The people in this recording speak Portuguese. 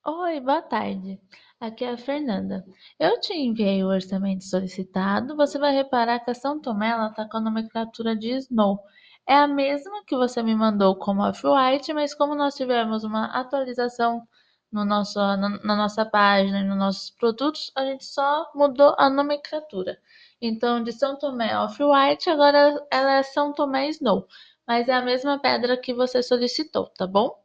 Oi, boa tarde. Aqui é a Fernanda. Eu te enviei o orçamento solicitado. Você vai reparar que a São Tomé está com a nomenclatura de Snow. É a mesma que você me mandou como Off-White, mas como nós tivemos uma atualização na nossa página e nos nossos produtos, a gente só mudou a nomenclatura. Então, de São Tomé Off-White, agora ela é São Tomé Snow. Mas é a mesma pedra que você solicitou, tá bom?